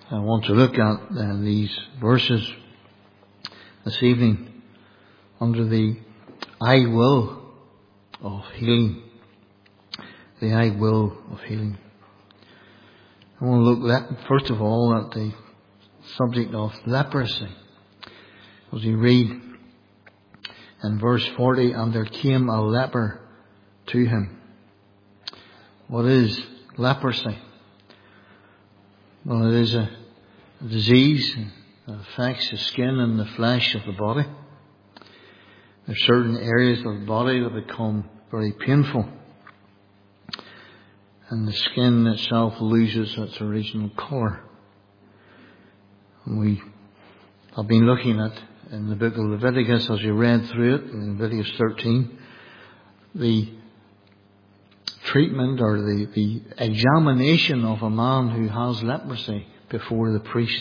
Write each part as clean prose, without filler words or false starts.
I want to look at these verses this evening under the I will of healing. The I will of healing. I want to look first of all at the subject of leprosy. As we read in verse 40, and there came a leper to him. What is leprosy? Well, it is a disease that affects the skin and the flesh of the body. There are certain areas of the body that become very painful, and the skin itself loses its original colour. And we have been looking at, in the book of Leviticus, as we read through it, in Leviticus 13, the treatment or the examination of a man who has leprosy before the priest.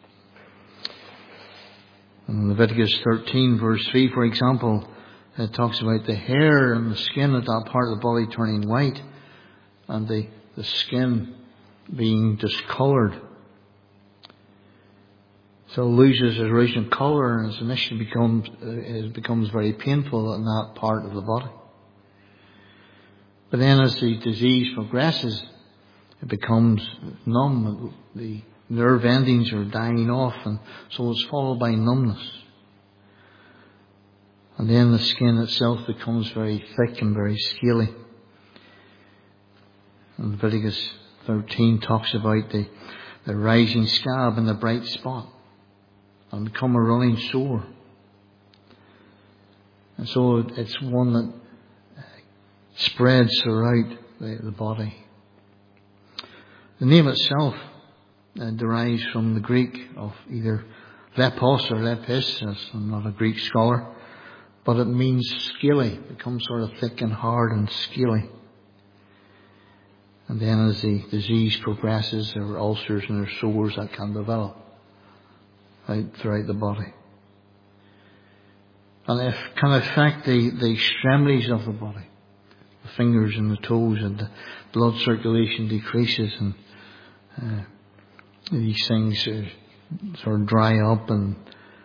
In Leviticus 13 verse 3, for example, it talks about the hair and the skin of that part of the body turning white and the skin being discoloured. So it loses its original colour and it initially becomes very painful in that part of the body. But then as the disease progresses, it becomes numb. The nerve endings are dying off, and so it's followed by numbness. And then the skin itself becomes very thick and very scaly. And Leviticus 13 talks about the rising scab and the bright spot, and become a running sore. And so it's one that spreads throughout the body. The name itself derives from the Greek of either lepos or lepis. I'm not a Greek scholar, but it means scaly. It becomes sort of thick and hard and scaly. And then as the disease progresses, there are ulcers and there are sores that can develop right throughout the body. And it can affect the extremities of the body. The fingers and the toes, and the blood circulation decreases, and these things sort of dry up, and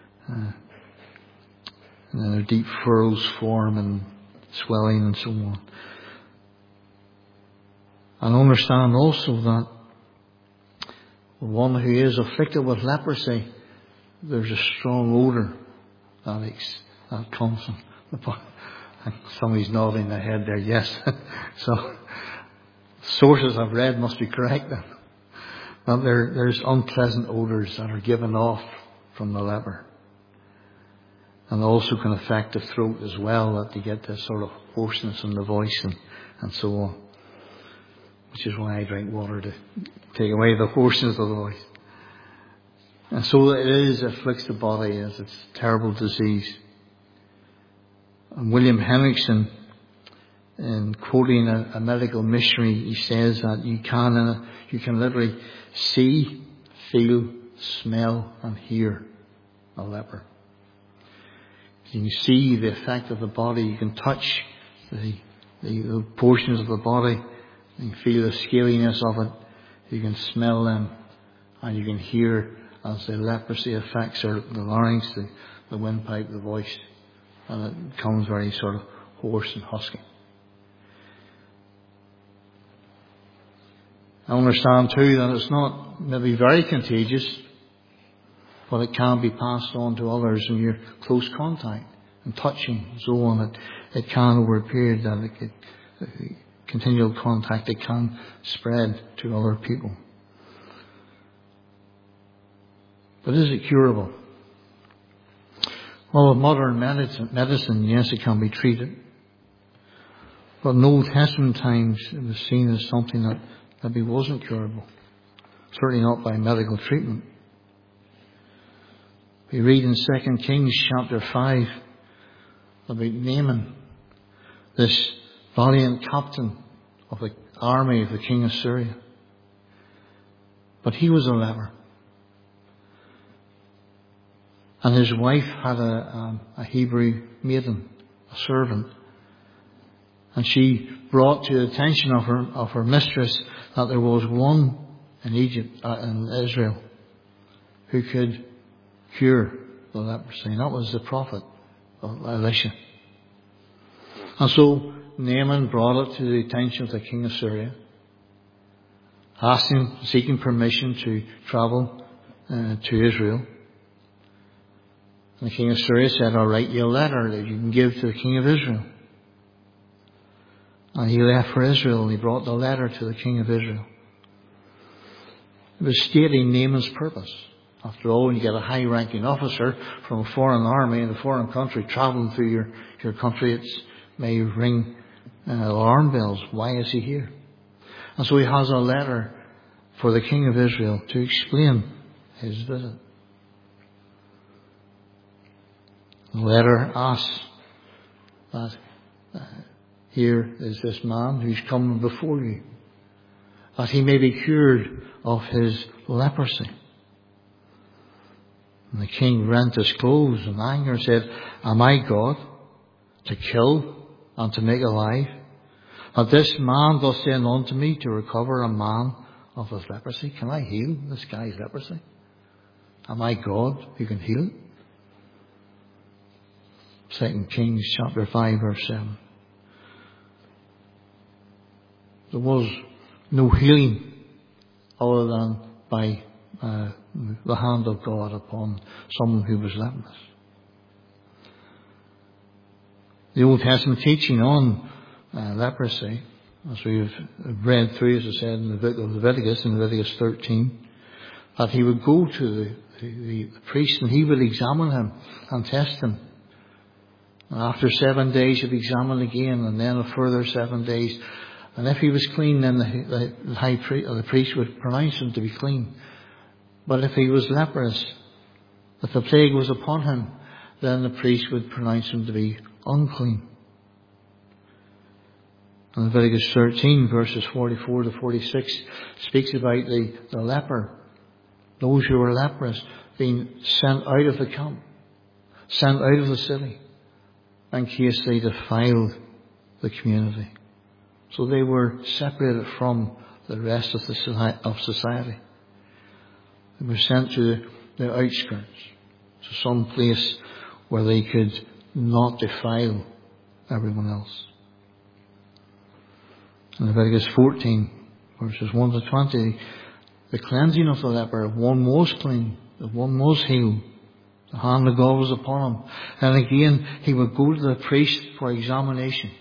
then deep furrows form and swelling and so on. And understand also that one who is afflicted with leprosy, there's a strong odour that comes from the body. Somebody's nodding their head there, yes. So, sources I've read must be correct then. That there's unpleasant odours that are given off from the leper. And also can affect the throat as well, that you get this sort of hoarseness in the voice and so on. Which is why I drink water, to take away the hoarseness of the voice. And so it afflicts the body as it's a terrible disease. And William Henriksen, in quoting a medical missionary, he says that you can literally see, feel, smell and hear a leper. You can see the effect of the body. You can touch the portions of the body. You can feel the scaliness of it. You can smell them, and you can hear as the leprosy affects the larynx, the windpipe, the voice. And it becomes very sort of hoarse and husky. I understand too that it's not maybe very contagious, but it can be passed on to others in your close contact and touching and so on. It can, over a period that continual contact, it can spread to other people. But is it curable? Well, with modern medicine, yes, it can be treated. But in Old Testament times, it was seen as something that maybe wasn't curable. Certainly not by medical treatment. We read in 2 Kings chapter 5 about Naaman, this valiant captain of the army of the king of Syria. But he was a leper. And his wife had a Hebrew maiden, a servant. And she brought to the attention of her mistress that there was one in Israel who could cure the leprosy. And that was the prophet Elisha. And so Naaman brought it to the attention of the king of Syria, seeking permission to travel to Israel. And the king of Syria said, "I'll write you a letter that you can give to the king of Israel." And he left for Israel and he brought the letter to the king of Israel. It was stating Naaman's purpose. After all, when you get a high-ranking officer from a foreign army in a foreign country travelling through your country, it may ring alarm bells. Why is he here? And so he has a letter for the king of Israel to explain his visit. The letter asks that here is this man who's coming before you, that he may be cured of his leprosy. And the king rent his clothes in anger and said, "Am I God to kill and to make alive? That this man does send unto me to recover a man of his leprosy? Can I heal this guy's leprosy? Am I God who can heal it?" 2 Kings chapter 5 verse 7. There was no healing other than by the hand of God upon someone who was leprous. The Old Testament teaching on leprosy, as we've read through, as I said, in the book of Leviticus, in Leviticus 13, that he would go to the priest and he would examine him and test him. And after 7 days he'd examine again, and then a further 7 days. And if he was clean, then the priest would pronounce him to be clean. But if he was leprous, if the plague was upon him, then the priest would pronounce him to be unclean. And Leviticus 13 verses 44 to 46 speaks about the leper, those who were leprous being sent out of the camp, sent out of the city, in case they defiled the community. So they were separated from the rest of society. They were sent to the outskirts, to some place where they could not defile everyone else. In Leviticus 14, verses 1 to 20, the cleansing of the leper, if one was clean, if one was healed, the hand of God was upon him. And again, he would go to the priest for examination.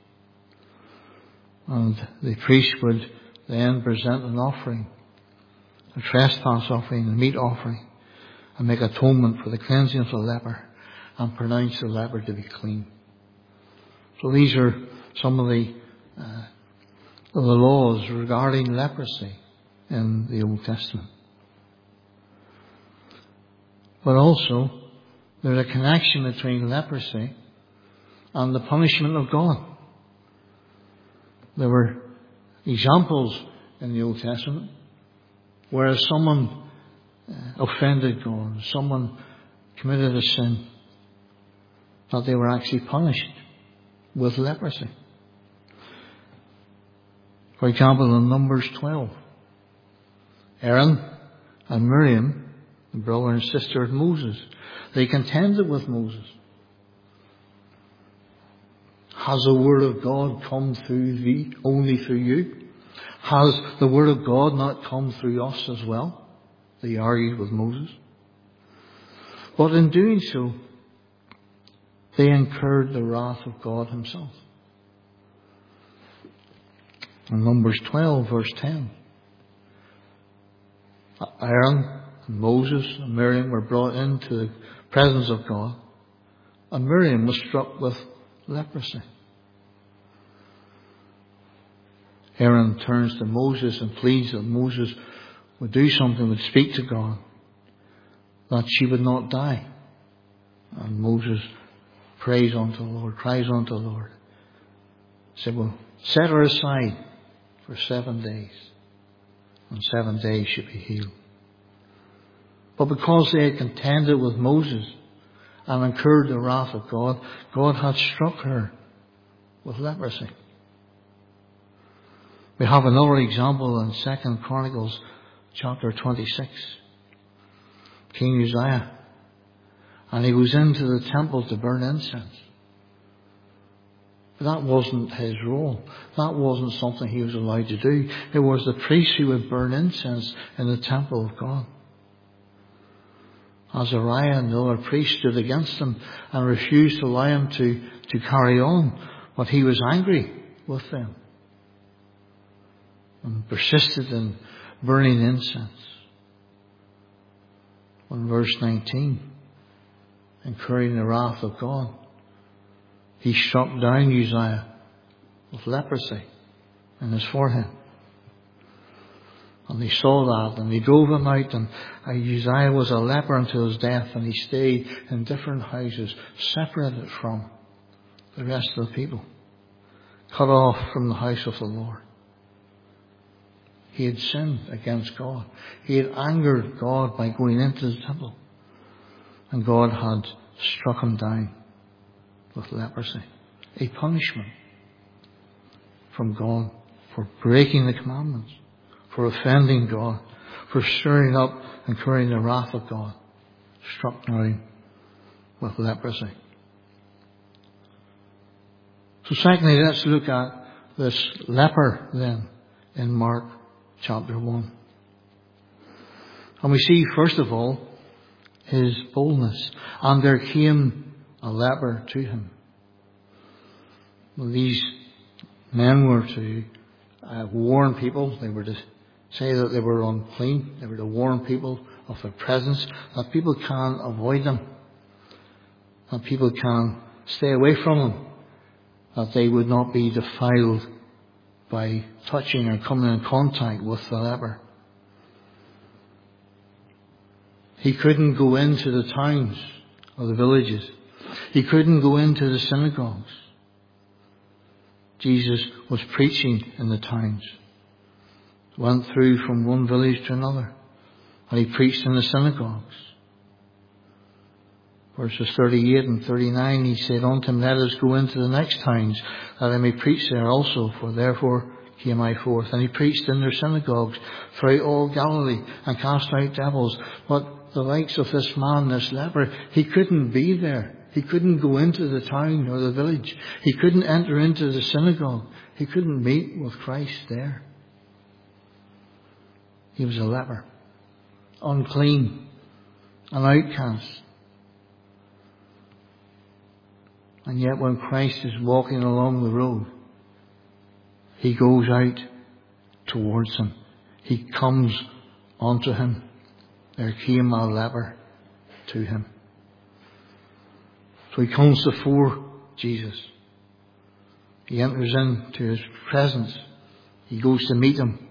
And the priest would then present an offering, a trespass offering, a meat offering, and make atonement for the cleansing of the leper and pronounce the leper to be clean. So these are some of the laws regarding leprosy in the Old Testament. But also, there's a connection between leprosy and the punishment of God. There were examples in the Old Testament where someone offended God, someone committed a sin, that they were actually punished with leprosy. For example, in Numbers 12, Aaron and Miriam, the brother and sister of Moses, they contended with Moses. Has the word of God come through thee, only through you? Has the word of God not come through us as well? They argued with Moses. But in doing so, they incurred the wrath of God himself. In Numbers 12, verse 10, Aaron and Moses and Miriam were brought into the presence of God, and Miriam was struck with leprosy. Aaron turns to Moses and pleads that Moses would do something, would speak to God, that she would not die. And Moses prays unto the Lord, cries unto the Lord. He said, well, set her aside for 7 days. And 7 days she'd be healed. But because they had contended with Moses and incurred the wrath of God, God had struck her with leprosy. We have another example in 2 Chronicles chapter 26. King Uzziah. And he goes into the temple to burn incense. But that wasn't his role. That wasn't something he was allowed to do. It was the priests who would burn incense in the temple of God. Azariah and the other priests stood against him and refused to allow him to carry on. But he was angry with them and persisted in burning incense. In verse 19, incurring the wrath of God, he struck down Uzziah with leprosy in his forehead. And they saw that, and they drove him out, and Uzziah was a leper until his death, and he stayed in different houses, separated from the rest of the people, cut off from the house of the Lord. He had sinned against God. He had angered God by going into the temple. And God had struck him down with leprosy. A punishment from God for breaking the commandments, for offending God, for stirring up and incurring the wrath of God. Struck down with leprosy. So secondly, let's look at this leper then in Mark chapter 1. And we see, first of all, his boldness. And there came a leper to him. Well, these men were to warn people. They were to say that they were unclean. They were to warn people of their presence, that people can avoid them, that people can stay away from them, that they would not be defiled by touching or coming in contact with the leper. He couldn't go into the towns or the villages. He couldn't go into the synagogues. Jesus was preaching in the towns. Went through from one village to another. And he preached in the synagogues. Verses 38 and 39, he said unto him, let us go into the next towns, that I may preach there also, for therefore came I forth. And he preached in their synagogues throughout all Galilee, and cast out devils. But the likes of this man, this leper, he couldn't be there. He couldn't go into the town or the village. He couldn't enter into the synagogue. He couldn't meet with Christ there. He was a leper, unclean, an outcast. And yet when Christ is walking along the road, he goes out towards him. He comes unto him. There came a leper to him. So he comes before Jesus. He enters into his presence. He goes to meet him.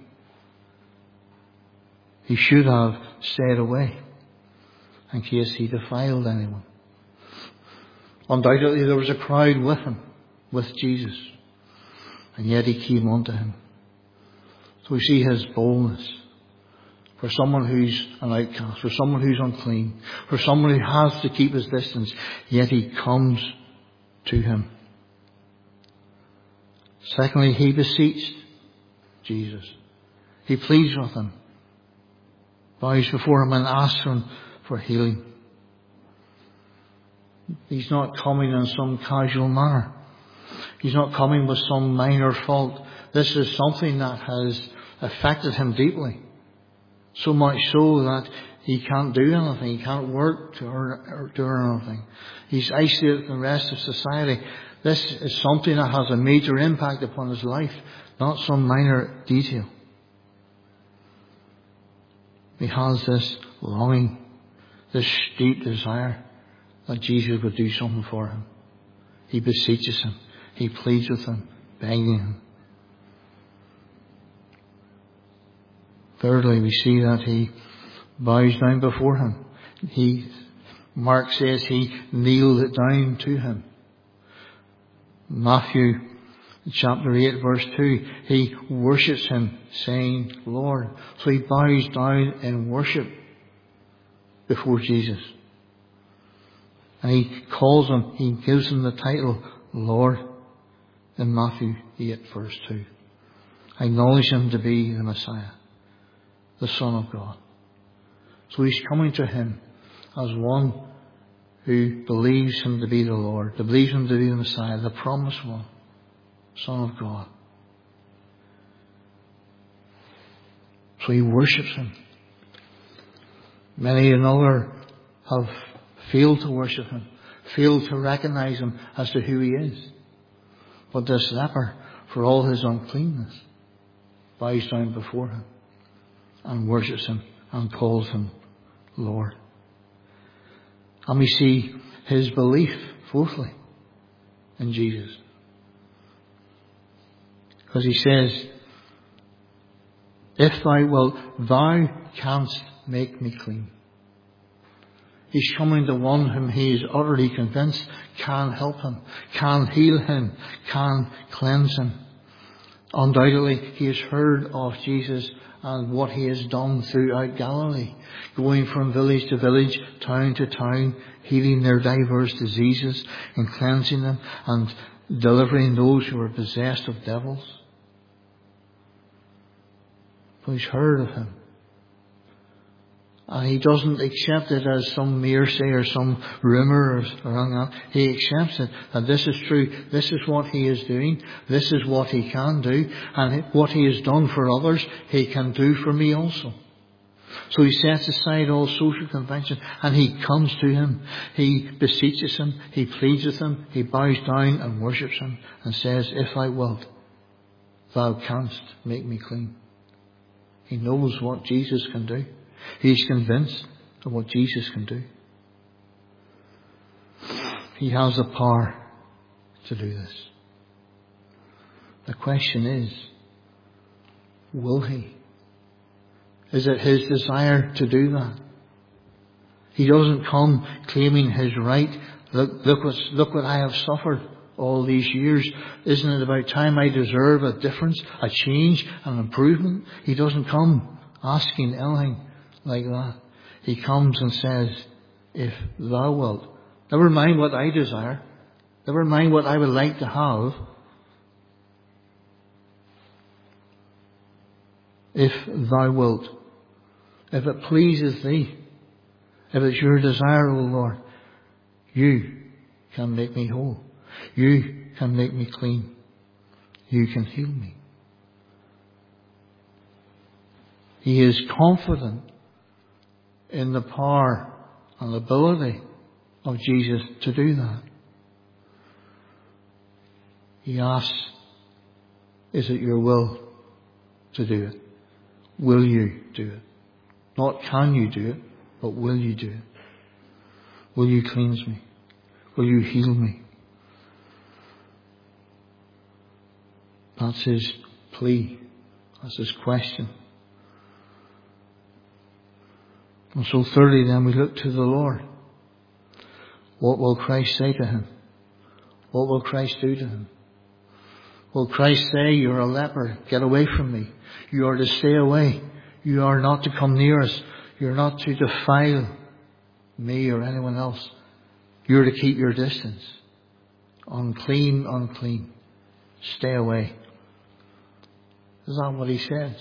He should have stayed away in case he defiled anyone. Undoubtedly there was a crowd with him, with Jesus. And yet he came unto him. So we see his boldness. For someone who's an outcast, for someone who's unclean, for someone who has to keep his distance, yet he comes to him. Secondly, he beseeched Jesus. He pleads with him, bows before him and asks him for healing. He's not coming in some casual manner. He's not coming with some minor fault. This is something that has affected him deeply. So much so that he can't do anything. He can't work to earn anything. He's isolated from the rest of society. This is something that has a major impact upon his life, not some minor detail. He has this longing, this deep desire that Jesus would do something for him. He beseeches him. He pleads with him, begging him. Thirdly, we see that he bows down before him. Mark says he kneeled it down to him. Matthew chapter 8 verse 2, he worships him saying, Lord. So he bows down in worship before Jesus. And he calls him, he gives him the title Lord in Matthew 8 verse 2. Acknowledge him to be the Messiah, the Son of God. So he's coming to him as one who believes him to be the Lord, that believes him to be the Messiah, the promised one, Son of God. So he worships him. Many another have failed to worship him, failed to recognize him as to who he is. But this leper, for all his uncleanness, bows down before him and worships him and calls him Lord. And we see his belief, fourthly, in Jesus. Because he says, if thou wilt, thou canst make me clean. He's coming to one whom he is utterly convinced can help him, can heal him, can cleanse him. Undoubtedly, he has heard of Jesus and what he has done throughout Galilee, going from village to village, town to town, healing their diverse diseases and cleansing them and delivering those who were possessed of devils. So he's heard of him. And he doesn't accept it as some hearsay or some rumour or anything like that. He accepts it that this is true. This is what he is doing. This is what he can do. And what he has done for others, he can do for me also. So he sets aside all social convention and he comes to him. He beseeches him. He pleads with him. He bows down and worships him and says, if I wilt, thou canst make me clean. He knows what Jesus can do. He's convinced of what Jesus can do. He has the power to do this. The question is, will he? Is it his desire to do that? He doesn't come claiming his right. Look what I have suffered all these years. Isn't it about time I deserve a difference, a change, an improvement? He doesn't come asking anything like that. He comes and says, if thou wilt, never mind what I desire, never mind what I would like to have, if thou wilt, if it pleases thee, if it's your desire, O Lord, you can make me whole. You can make me clean. You can heal me. He is confident in the power and ability of Jesus to do that. He asks, is it your will to do it? Will you do it? Not can you do it, but will you do it? Will you cleanse me? Will you heal me? That's his plea. That's his question. And so thirdly then we look to the Lord. What will Christ say to him? What will Christ do to him? Will Christ say, you're a leper, get away from me. You are to stay away. You are not to come near us. You're not to defile me or anyone else. You're to keep your distance. Unclean, unclean. Stay away. Is that what he says?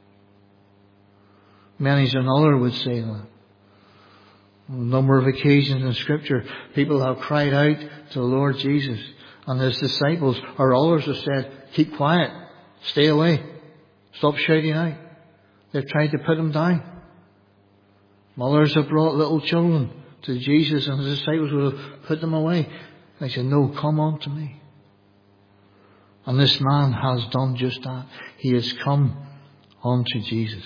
Many another would say that. On a number of occasions in Scripture, people have cried out to the Lord Jesus, and his disciples or others have said, keep quiet, stay away, stop shouting out. They've tried to put him down. Mothers have brought little children to Jesus, and his disciples would have put them away. They said, no, come on to me. And this man has done just that. He has come unto Jesus.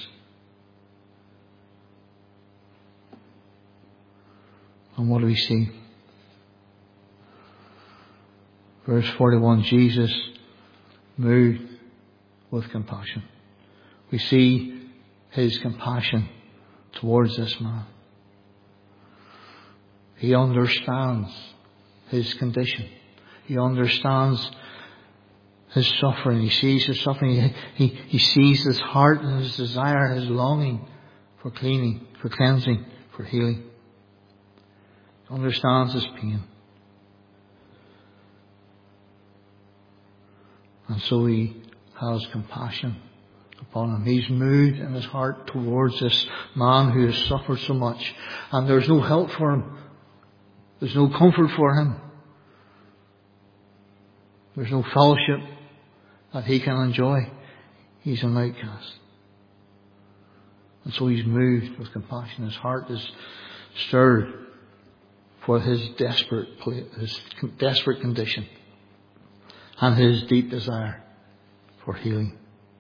And what do we see? Verse 41, Jesus moved with compassion. We see his compassion towards this man. He understands his condition. He understands his suffering. He sees his suffering. He sees his heart and his desire, his longing for cleaning, for cleansing, for healing. He understands his pain. And so he has compassion upon him. He's moved in his heart towards this man who has suffered so much. And there's no help for him. There's no comfort for him. There's no fellowship that he can enjoy. He's an outcast. And so he's moved with compassion. His heart is stirred for his desperate condition and his deep desire for healing.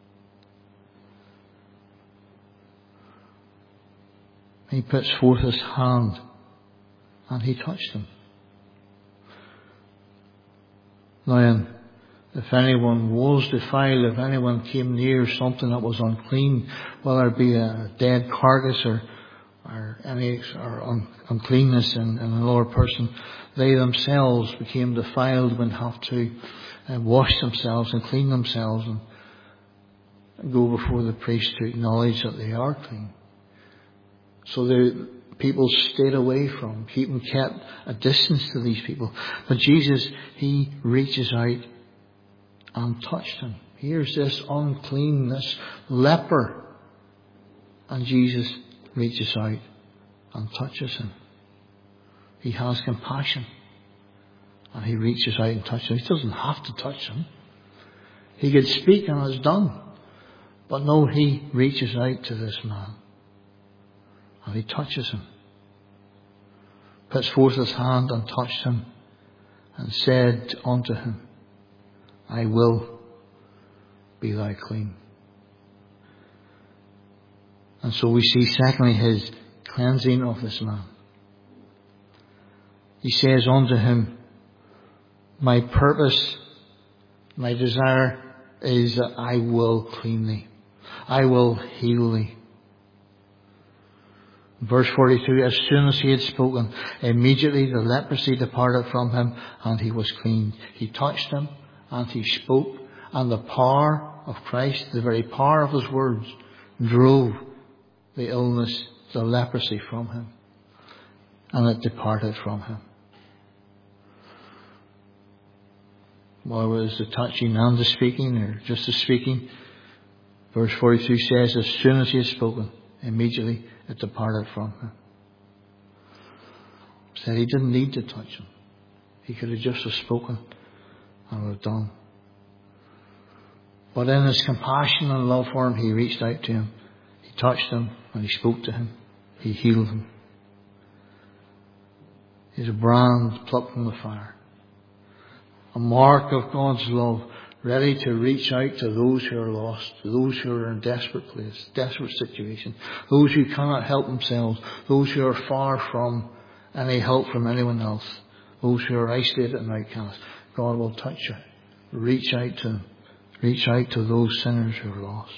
He puts forth his hand and he touched him. Now, if anyone was defiled, if anyone came near something that was unclean, whether it be a dead carcass or uncleanness in another person, they themselves became defiled and have to wash themselves and clean themselves and go before the priest to acknowledge that they are clean. So the people stayed away from, kept a distance to these people. But Jesus, he reaches out and touched him. Here's this unclean, this leper. And Jesus reaches out and touches him. He has compassion. And he reaches out and touches him. He doesn't have to touch him. He could speak and it's done. But no, he reaches out to this man. And he touches him. Puts forth his hand and touched him. And said unto him, I will be thou clean. And so we see secondly his cleansing of this man. He says unto him, my purpose, my desire is that I will clean thee. I will heal thee. Verse 42, as soon as he had spoken, immediately the leprosy departed from him and he was clean. He touched him and he spoke, and the power of Christ, the very power of his words, drove the illness, the leprosy from him. And it departed from him. Well, was the touching and the speaking, or just the speaking? Verse 42 says, as soon as he had spoken, immediately it departed from him. Said he didn't need to touch him. He could have just have spoken and would have done. But in his compassion and love for him, he reached out to him. He touched him and he spoke to him. He healed him. He's a brand plucked from the fire. A mark of God's love, ready to reach out to those who are lost, to those who are in a desperate place, desperate situation, those who cannot help themselves, those who are far from any help from anyone else, those who are isolated and outcast. God will touch you. Reach out to them. Reach out to those sinners who are lost.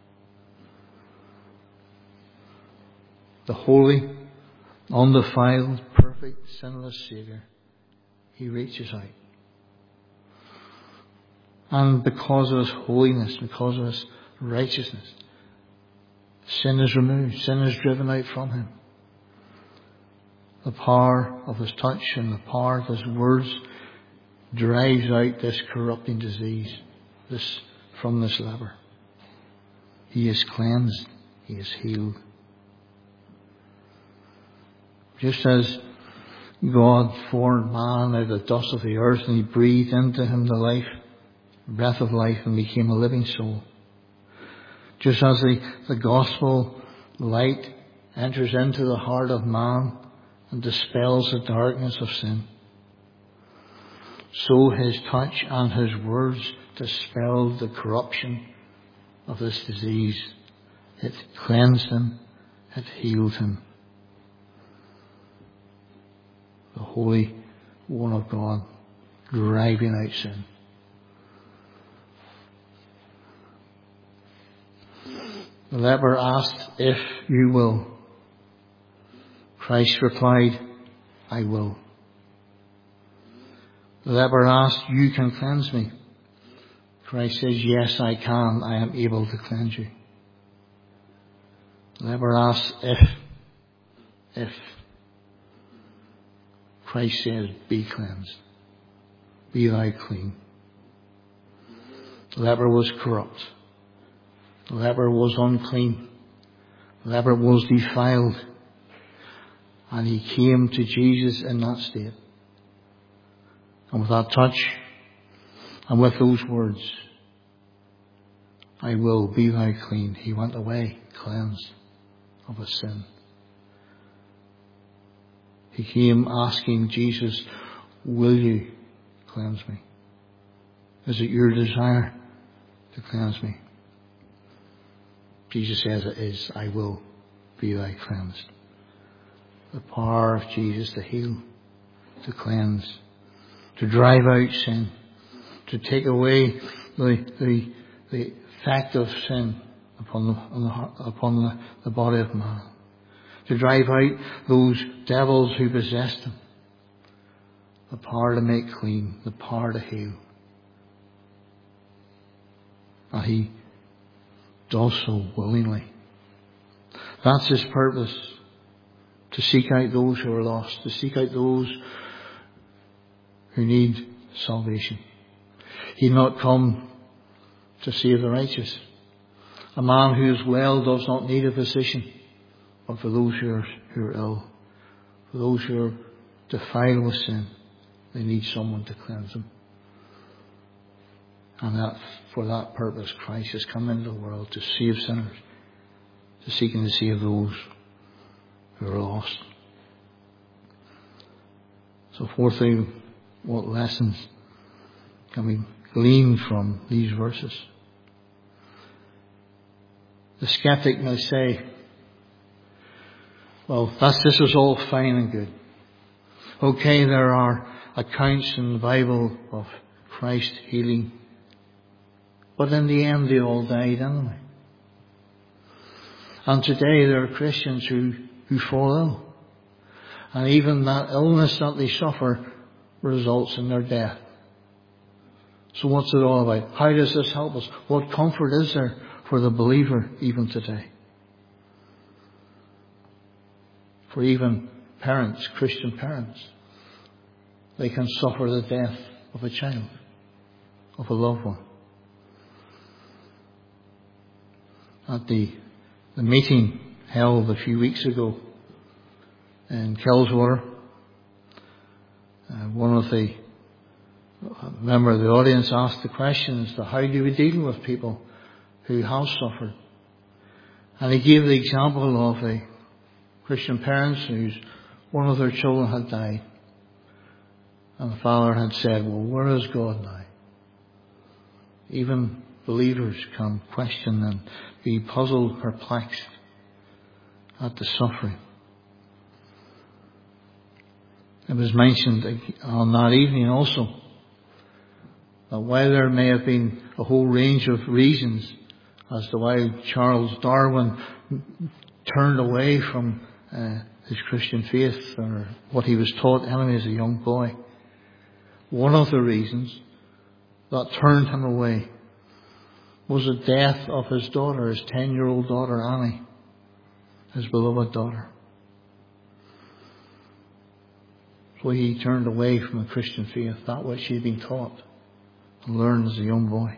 The holy, undefiled, perfect, sinless Saviour, he reaches out. And because of his holiness, because of his righteousness, sin is removed. Sin is driven out from him. The power of his touch and the power of his words drives out this corrupting disease from this leper. He is cleansed. He is healed. Just as God formed man out of the dust of the earth and he breathed into him the breath of life, and became a living soul. Just as the gospel light enters into the heart of man and dispels the darkness of sin, so his touch and his words dispelled the corruption of this disease. It cleansed him. It healed him. The Holy One of God driving out sin. The leper asked, if you will. Christ replied, I will. The leper asked, you can cleanse me. Christ says, yes, I can. I am able to cleanse you. The leper asked, if. Christ says, be cleansed. Be thou clean. The leper was corrupt. The leper was unclean. The leper was defiled. And he came to Jesus in that state. And with that touch, and with those words, I will be thou clean, he went away cleansed of his sin. He came asking Jesus, will you cleanse me? Is it your desire to cleanse me? Jesus says it is, I will be thou cleansed. The power of Jesus to heal, to cleanse, to drive out sin, to take away the effect of sin upon the body of man, to drive out those devils who possessed him. The power to make clean, the power to heal. And he does so willingly. That's his purpose, to seek out those who are lost, to seek out those who need salvation. He did not come to save the righteous. A man who is well does not need a physician, but for those who are ill, for those who are defiled with sin, they need someone to cleanse them. And that for that purpose Christ has come into the world, to save sinners, to seek and to save those who are lost. So fourthly, what lessons can we glean from these verses? The skeptic may say, well, this is all fine and good. Okay, there are accounts in the Bible of Christ healing, but in the end they all died anyway. And today there are Christians who fall ill. And even that illness that they suffer results in their death. So what's it all about? How does this help us? What comfort is there for the believer even today? For even parents, Christian parents, they can suffer the death of a child, of a loved one. At the meeting held a few weeks ago in Killswater, one of the member of the audience asked the question as to how do we deal with people who have suffered. And he gave the example of the Christian parents whose one of their children had died. And the father had said, well, where is God now? Even believers can question and be puzzled, perplexed at the suffering. It was mentioned on that evening also that while there may have been a whole range of reasons as to why Charles Darwin turned away from his Christian faith or what he was taught anyway as a young boy, one of the reasons that turned him away was the death of his daughter, his 10-year-old daughter Annie, his beloved daughter. So he turned away from the Christian faith, that which he had been taught and learned as a young boy.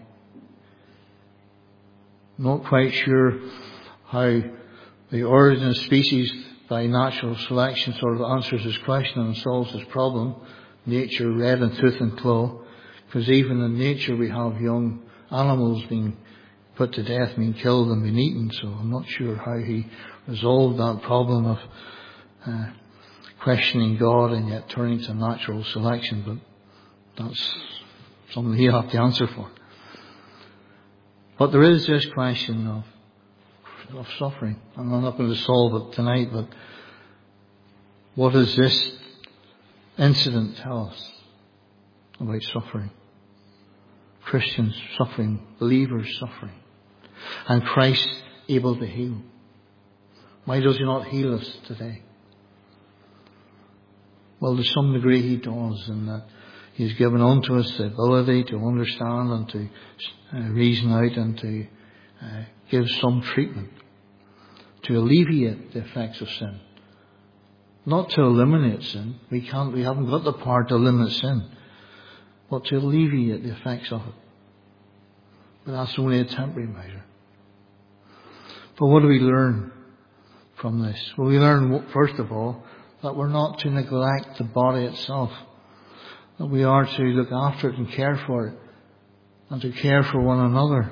Not quite sure how the origin of species by natural selection sort of answers his question and solves his problem. Nature red in tooth and claw. Because even in nature we have young animals being put to death, being killed and being eaten. So I'm not sure how he resolved that problem of questioning God and yet turning to natural selection. But that's something he'll have to answer for. But there is this question of suffering. And I'm not going to solve it tonight, but what does this incident tell us about suffering? Christians suffering, believers suffering, and Christ able to heal. Why does he not heal us today? Well, to some degree he does, in that he's given unto us the ability to understand and to reason out and to give some treatment to alleviate the effects of sin. Not to eliminate sin. We haven't got the power to eliminate sin, but to alleviate the effects of it. But that's only a temporary measure. But what do we learn from this? Well, we learn, first of all, that we're not to neglect the body itself. That we are to look after it and care for it. And to care for one another.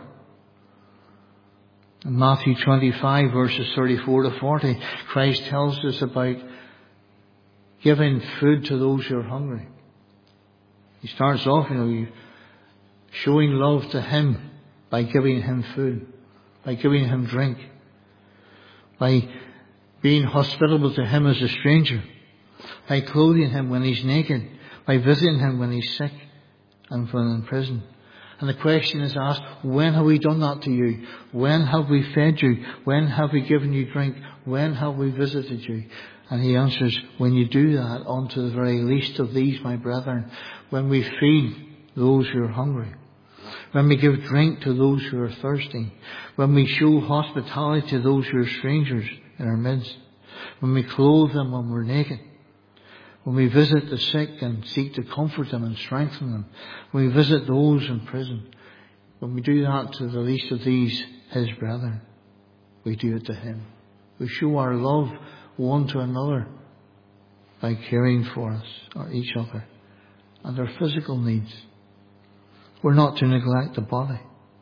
In Matthew 25, verses 34 to 40, Christ tells us about giving food to those who are hungry. He starts off, showing love to Him by giving Him food, by giving Him drink, by being hospitable to Him as a stranger, by clothing Him when He's naked, by visiting Him when He's sick and when in prison. And the question is asked, when have we done that to you? When have we fed you? When have we given you drink? When have we visited you? And He answers, when you do that unto the very least of these, my brethren, when we feed those who are hungry, when we give drink to those who are thirsty, when we show hospitality to those who are strangers in our midst, when we clothe them when we're naked, when we visit the sick and seek to comfort them and strengthen them, when we visit those in prison, when we do that to the least of these, His brethren, we do it to Him. We show our love one to another by caring for us or each other and their physical needs. We're not to neglect the body.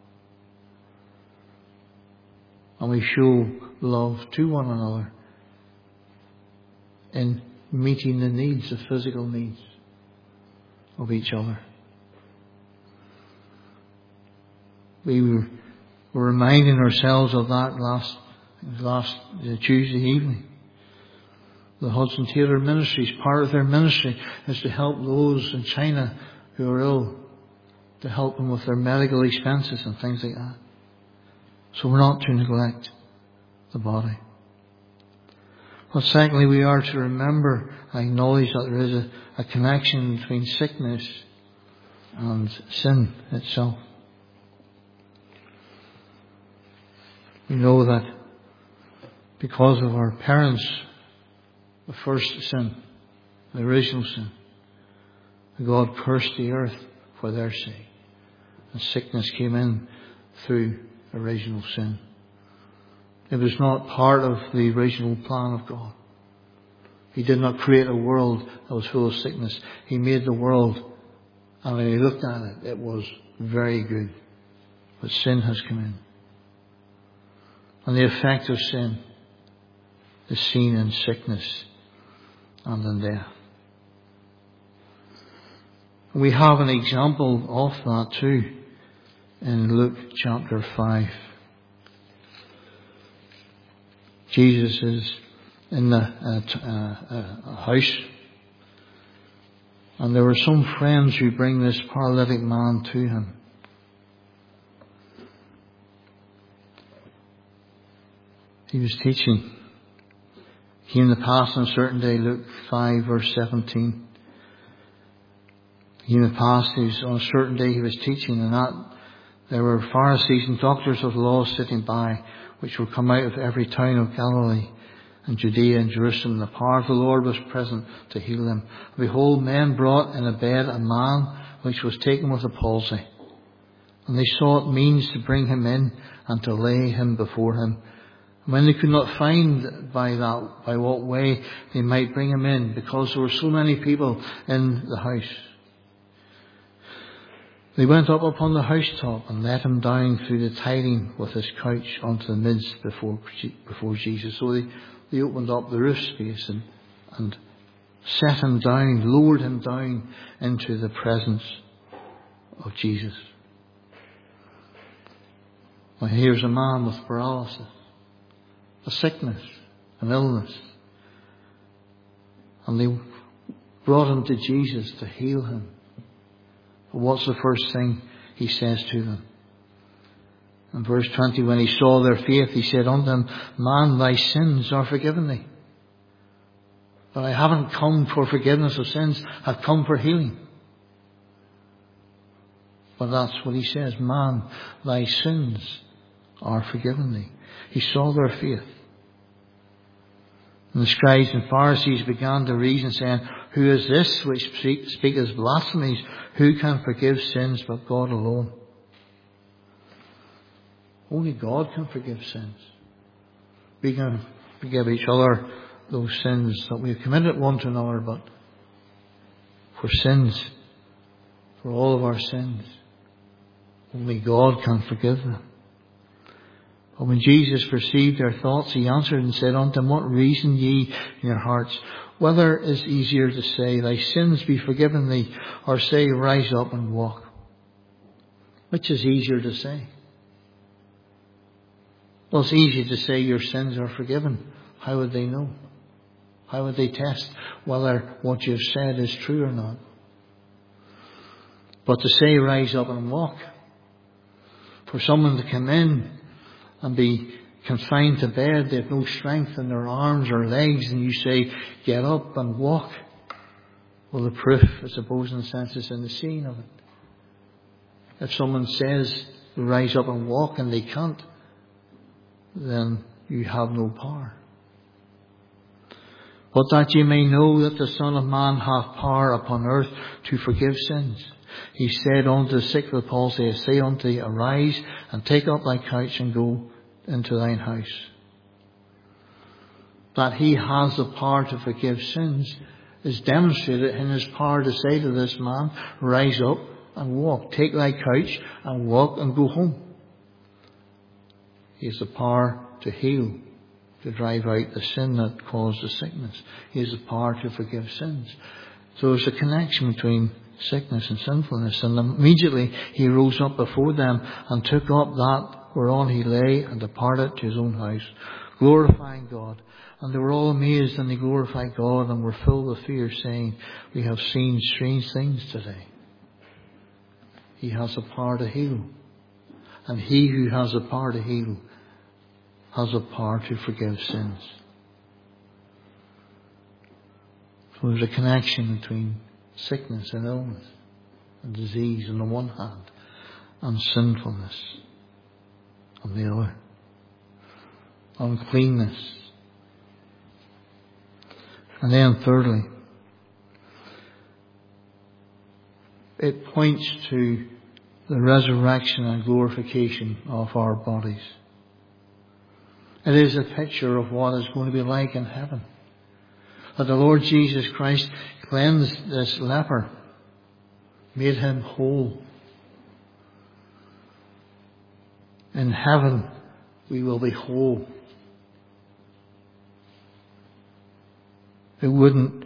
And we show love to one another in meeting the needs, the physical needs of each other. We were reminding ourselves of that last Tuesday evening. The Hudson Taylor Ministries, part of their ministry is to help those in China who are ill, to help them with their medical expenses and things like that. So we're not to neglect the body. But secondly, we are to remember and acknowledge that there is a connection between sickness and sin itself. We know that because of our parents, the first sin, the original sin, God cursed the earth for their sake. And sickness came in through original sin. It was not part of the original plan of God. He did not create a world that was full of sickness. He made the world, and when He looked at it, it was very good. But sin has come in. And the effect of sin is seen in sickness and in death. We have an example of that too in Luke chapter 5. Jesus is in a house, and there were some friends who bring this paralytic man to Him. He was teaching. He came to pass on a certain day, Luke 5 verse 17. He came to pass, on a certain day he was teaching, and that there were Pharisees and doctors of the law sitting by, which were come out of every town of Galilee and Judea and Jerusalem. The power of the Lord was present to heal them. Behold, men brought in a bed a man which was taken with a palsy. And they sought means to bring him in and to lay him before him. And when they could not find by what way they might bring him in, because there were so many people in the house, they went up upon the housetop and let him down through the tiding with his couch onto the midst before Jesus. So they opened up the roof space and set him down, lowered him down into the presence of Jesus. Now here's a man with paralysis, a sickness, an illness. And they brought him to Jesus to heal him. But what's the first thing He says to them? In verse 20, when He saw their faith, He said unto them, Man, thy sins are forgiven thee. But I haven't come for forgiveness of sins, I've come for healing. But that's what He says, Man, thy sins are forgiven thee. He saw their faith. And the scribes and Pharisees began to reason, saying, Who is this which speaketh blasphemies? Who can forgive sins but God alone? Only God can forgive sins. we can forgive each other those sins that we have committed one to another, but for sins, for all of our sins, only God can forgive them. But when Jesus perceived their thoughts, he answered and said unto them, What reason ye in your hearts? Whether it is easier to say, Thy sins be forgiven thee, or say, Rise up and walk? Which is easier to say? Well, it's easy to say your sins are forgiven. How would they know? How would they test whether what you've said is true or not? But to say, Rise up and walk, for someone to come in and be confined to bed, they have no strength in their arms or legs, and you say, Get up and walk. Well, the proof, I suppose, in a sense, is in the seeing of it. If someone says, Rise up and walk, and they can't, then you have no power. But that ye may know that the Son of Man hath power upon earth to forgive sins. He said unto the sick of the palsy, I say unto thee, Arise and take up thy couch and go into thine house. That he has the power to forgive sins is demonstrated in his power to say to this man, Rise up and walk. Take thy couch and walk and go home. He has the power to heal, to drive out the sin that caused the sickness. He has the power to forgive sins. So there's a connection between sickness and sinfulness. And immediately he rose up before them and took up that whereon he lay and departed to his own house, glorifying God. And they were all amazed, and they glorified God and were filled with fear, saying, We have seen strange things today. He has the power to heal. And he who has the power to heal has the power to forgive sins. So there's a connection between sickness and illness and disease on the one hand, and sinfulness on the other. Uncleanness. And then thirdly, it points to the resurrection and glorification of our bodies. It is a picture of what it's going to be like in heaven. That the Lord Jesus Christ cleansed this leper, made him whole. In heaven, we will be whole. It wouldn't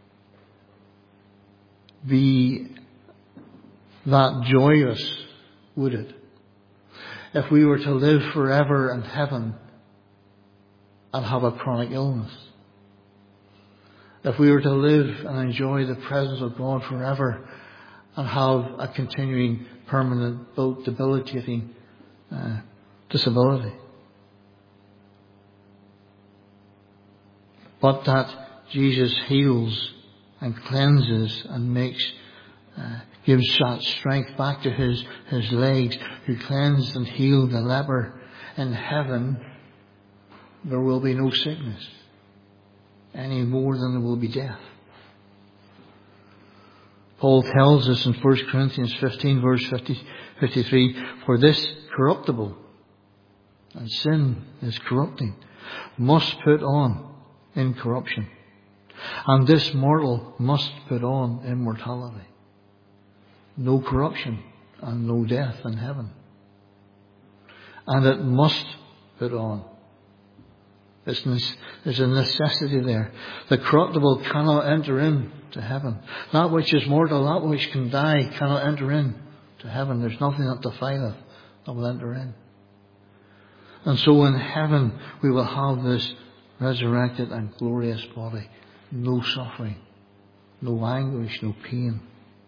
be that joyous, would it? If we were to live forever in heaven and have a chronic illness. If we were to live and enjoy the presence of God forever and have a continuing, permanent, debilitating disability. But that Jesus heals and cleanses and gives that strength back to his legs, who cleansed and healed the leper. In heaven, there will be no sickness any more than there will be death. Paul tells us in 1 Corinthians 15 verse 53, For this corruptible, and sin is corrupting, must put on incorruption, and this mortal must put on immortality. No corruption and no death in heaven. And it must put on. There's a necessity there. The corruptible cannot enter into heaven. That which is mortal, that which can die, cannot enter into heaven. There's nothing that defileth that will enter in. And so in heaven we will have this resurrected and glorious body. No suffering, no anguish, no pain.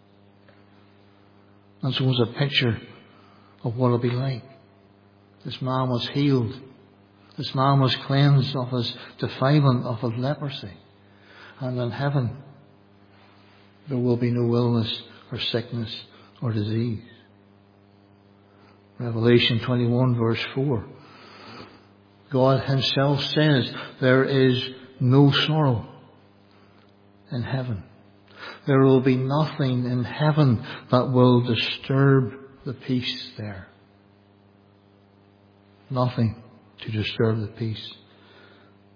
And so it's a picture of what it'll be like. This man was healed. This man was cleansed of his defilement, of his leprosy. And in heaven, there will be no illness or sickness or disease. Revelation 21 verse 4. God himself says there is no sorrow in heaven. There will be nothing in heaven that will disturb the peace there. Nothing to disturb the peace.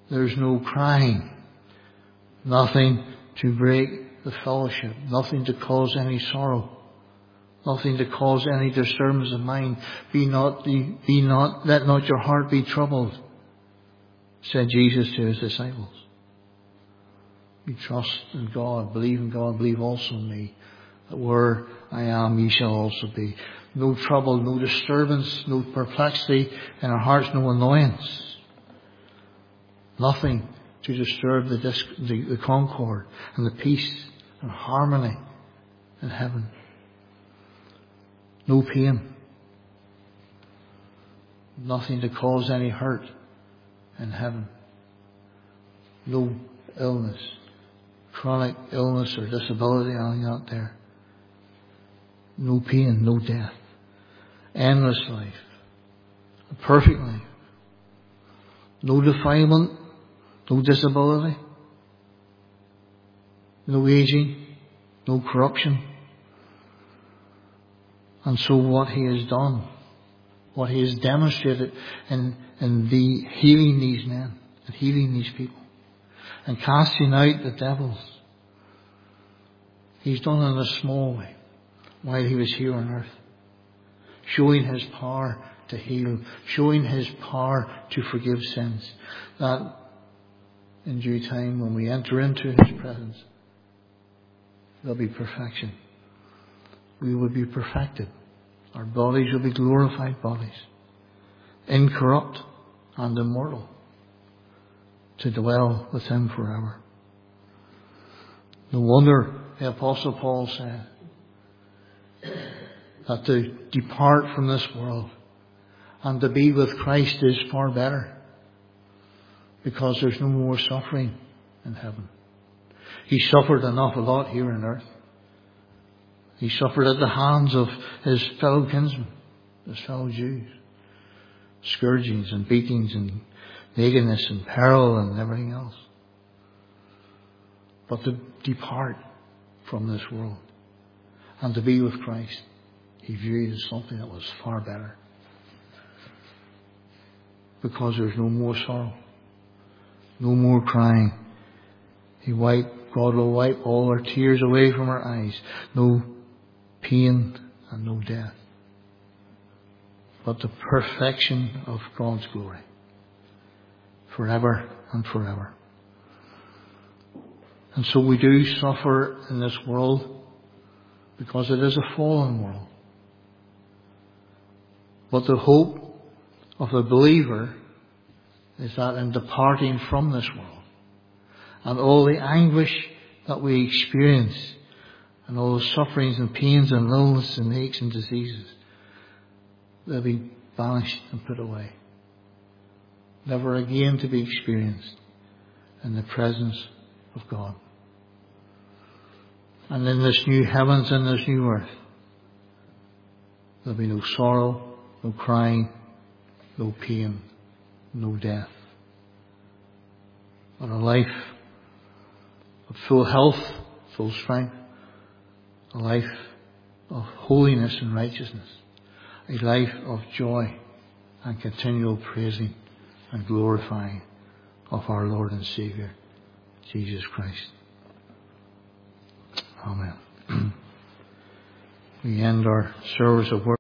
There's no crying. Nothing to break the fellowship. Nothing to cause any sorrow. Nothing to cause any disturbance of mind. Let not your heart be troubled, said Jesus to his disciples. You trust in God, believe also in me, that where I am, ye shall also be. No trouble, no disturbance, no perplexity in our hearts, no annoyance. Nothing to disturb the concord and the peace and harmony in heaven. No pain. Nothing to cause any hurt in heaven. No illness, chronic illness or disability out there. No pain, no death. Endless life. A perfect life. No defilement, no disability, no aging, no corruption. And so what he has done, what he has demonstrated in the healing these men and healing these people and casting out the devils, he's done in a small way while he was here on earth, showing his power to heal, showing his power to forgive sins, that in due time when we enter into his presence, there'll be perfection. We will be perfected. Our bodies will be glorified bodies, incorrupt and immortal, to dwell with him forever. No wonder the Apostle Paul said that to depart from this world and to be with Christ is far better, because there's no more suffering in heaven. He suffered an awful lot here on earth. He suffered at the hands of his fellow kinsmen, his fellow Jews. Scourgings and beatings and nakedness and peril and everything else. But to depart from this world and to be with Christ, he viewed as something that was far better. Because there's no more sorrow, no more crying. God will wipe all our tears away from our eyes. No pain and no death. But the perfection of God's glory. Forever and forever. And so we do suffer in this world because it is a fallen world. But the hope of the believer is that in departing from this world and all the anguish that we experience and all the sufferings and pains and illness and aches and diseases, they'll be banished and put away, never again to be experienced in the presence of God. And in this new heavens and this new earth, there'll be no sorrow, no crying, no pain, no death, but a life of full health, full strength, a life of holiness and righteousness, a life of joy and continual praising and glorifying of our Lord and Saviour, Jesus Christ. Amen. We end our service of worship.